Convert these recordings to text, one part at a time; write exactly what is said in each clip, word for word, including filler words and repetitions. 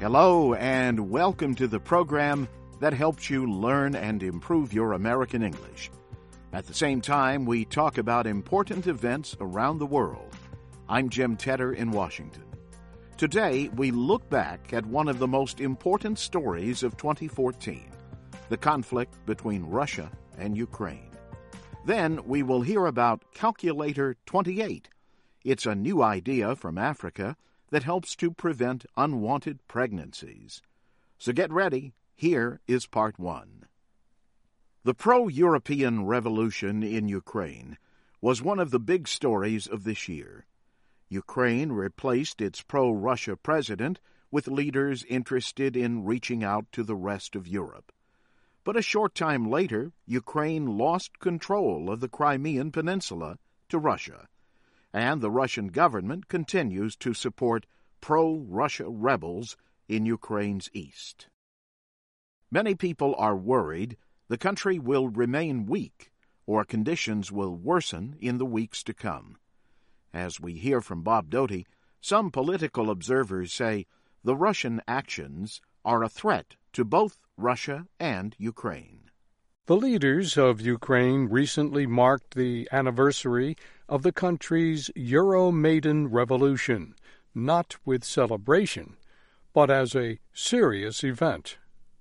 Hello, and welcome to the program that helps you learn and improve your American English. At the same time, we talk about important events around the world. I'm Jim Tedder in Washington. Today, we look back at one of the most important stories of twenty fourteen, the conflict between Russia and Ukraine. Then, we will hear about Calculator twenty-eight. It's a new idea from Africa that helps to prevent unwanted pregnancies. So get ready. Here is part one. The pro-European revolution in Ukraine was one of the big stories of this year. Ukraine replaced its pro-Russia president with leaders interested in reaching out to the rest of Europe. But a short time later, Ukraine lost control of the Crimean Peninsula to Russia, and the Russian government continues to support pro-Russia rebels in Ukraine's east. Many people are worried the country will remain weak or conditions will worsen in the weeks to come. As we hear from Bob Doty, some political observers say the Russian actions are a threat to both Russia and Ukraine. The leaders of Ukraine recently marked the anniversary of the country's Euromaidan revolution, not with celebration, but as a serious event.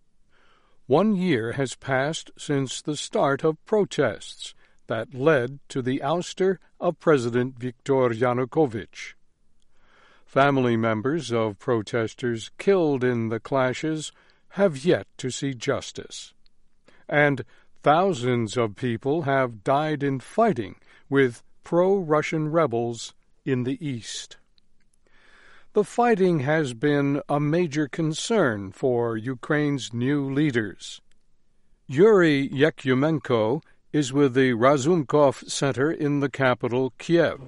One year has passed since the start of protests that led to the ouster of President Viktor Yanukovych. Family members of protesters killed in the clashes have yet to see justice, and thousands of people have died in fighting with pro-Russian rebels in the east. The fighting has been a major concern for Ukraine's new leaders. Yuri Yakyumenko is with the Razumkov Center in the capital, Kiev.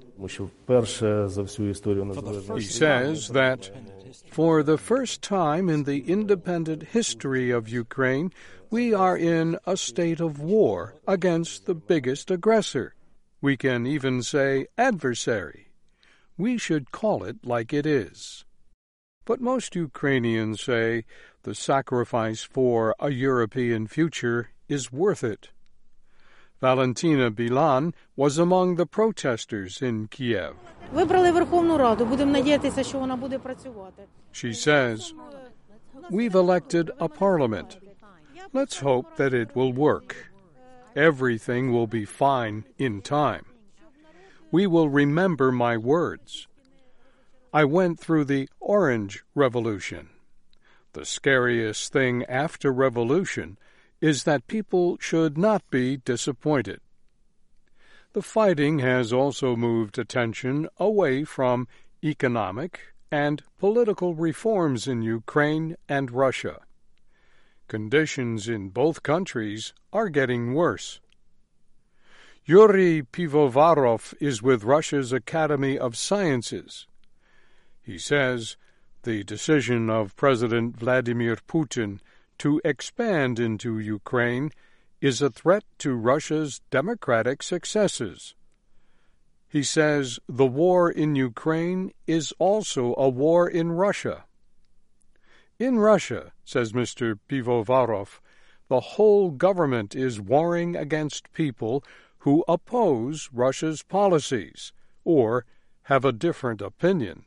He says that for the first time in the independent history of Ukraine, we are in a state of war against the biggest aggressor. We can even say adversary. We should call it like it is. But most Ukrainians say the sacrifice for a European future is worth it. Valentina Bilan was among the protesters in Kiev. She says, "We've elected a parliament. Let's hope that it will work. Everything will be fine in time. We will remember my words. I went through the Orange Revolution. The scariest thing after revolution is that people should not be disappointed." The fighting has also moved attention away from economic and political reforms in Ukraine and Russia. Conditions in both countries are getting worse. Yuri Pivovarov is with Russia's Academy of Sciences. He says the decision of President Vladimir Putin to expand into Ukraine is a threat to Russia's democratic successes. He says the war in Ukraine is also a war in Russia. In Russia, says Mister Pivovarov, the whole government is warring against people who oppose Russia's policies or have a different opinion.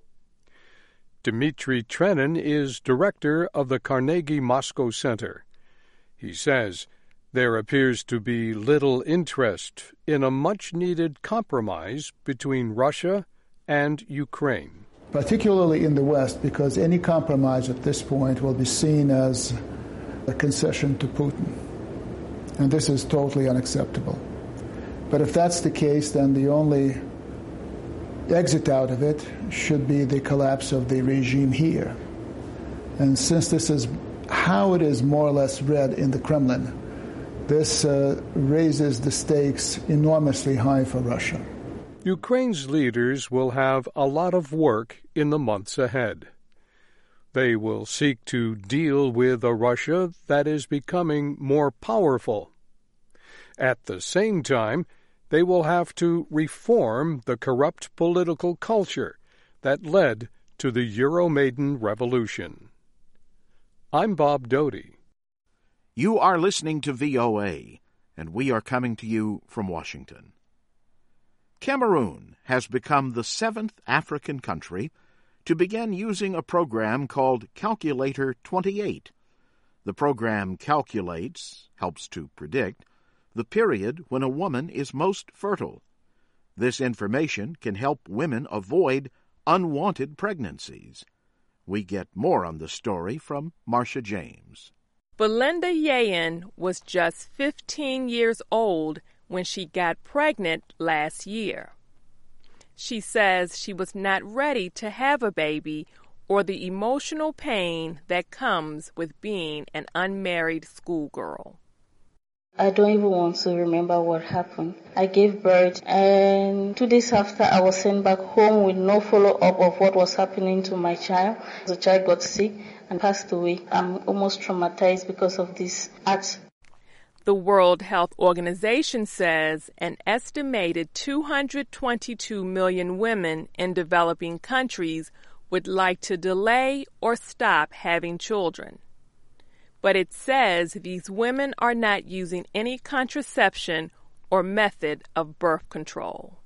Dmitry Trenin is director of the Carnegie Moscow Center. He says there appears to be little interest in a much-needed compromise between Russia and Ukraine. Particularly in the West, because any compromise at this point will be seen as a concession to Putin. And this is totally unacceptable. But if that's the case, then the only exit out of it should be the collapse of the regime here. And since this is how it is more or less read in the Kremlin, this uh, raises the stakes enormously high for Russia. Ukraine's leaders will have a lot of work in the months ahead. They will seek to deal with a Russia that is becoming more powerful. At the same time, they will have to reform the corrupt political culture that led to the Euromaidan revolution. I'm Bob Doty. You are listening to V O A, and we are coming to you from Washington. Cameroon has become the seventh African country to begin using a program called Calculator twenty-eight. The program calculates, helps to predict, the period when a woman is most fertile. This information can help women avoid unwanted pregnancies. We get more on the story from Marcia James. Belinda Yayen was just fifteen years old when she got pregnant last year. She says she was not ready to have a baby or the emotional pain that comes with being an unmarried schoolgirl. I don't even want to remember what happened. I gave birth, and two days after I was sent back home with no follow-up of what was happening to my child. The child got sick and passed away. I'm almost traumatized because of this act. The World Health Organization says an estimated two hundred twenty-two million women in developing countries would like to delay or stop having children. But it says these women are not using any contraception or method of birth control.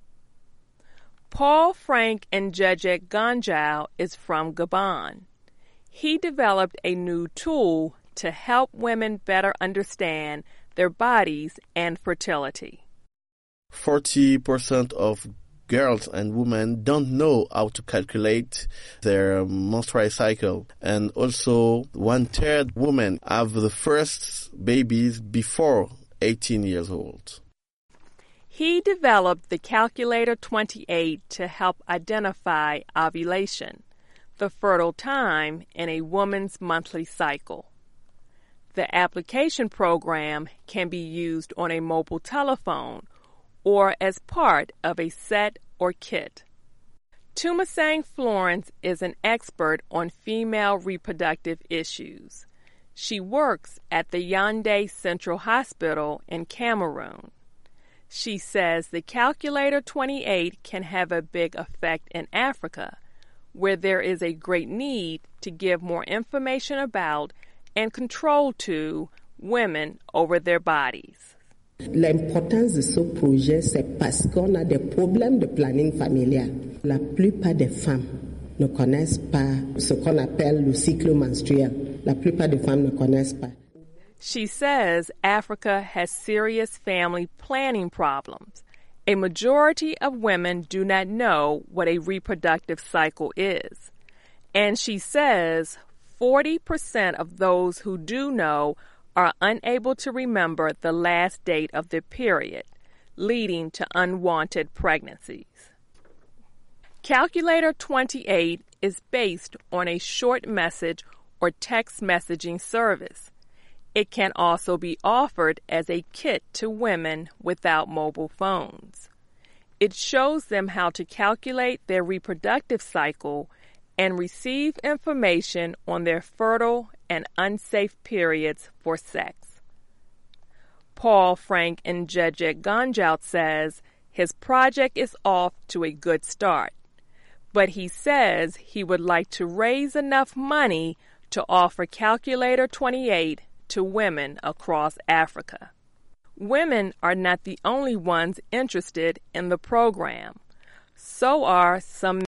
Paul Frank Njejek Ganjao is from Gabon. He developed a new tool to help women better understand their bodies and fertility. forty percent of girls and women don't know how to calculate their menstrual cycle. And also one-third women have the first babies before eighteen years old. He developed the Calculator twenty-eight to help identify ovulation, the fertile time in a woman's monthly cycle. The application program can be used on a mobile telephone or as part of a set or kit. Tumasang Florence is an expert on female reproductive issues. She works at the Yaoundé Central Hospital in Cameroon. She says the Calculator twenty-eight can have a big effect in Africa, where there is a great need to give more information about and control to women over their bodies. L'importance de ce projet, c'est parce qu'on a des problèmes de planning familial. La plupart des femmes ne connaissent pas ce qu'on appelle le cycle menstruel. La plupart des femmes ne connaissent pas. She says Africa has serious family planning problems. A majority of women do not know what a reproductive cycle is. And she says forty percent of those who do know are unable to remember the last date of their period, leading to unwanted pregnancies. Calculator twenty-eight is based on a short message or text messaging service. It can also be offered as a kit to women without mobile phones. It shows them how to calculate their reproductive cycle and receive information on their fertile and unsafe periods for sex. Paul Frank Njejek Ganjao says his project is off to a good start, but he says he would like to raise enough money to offer Calculator twenty-eight to women across Africa. Women are not the only ones interested in the program. So are some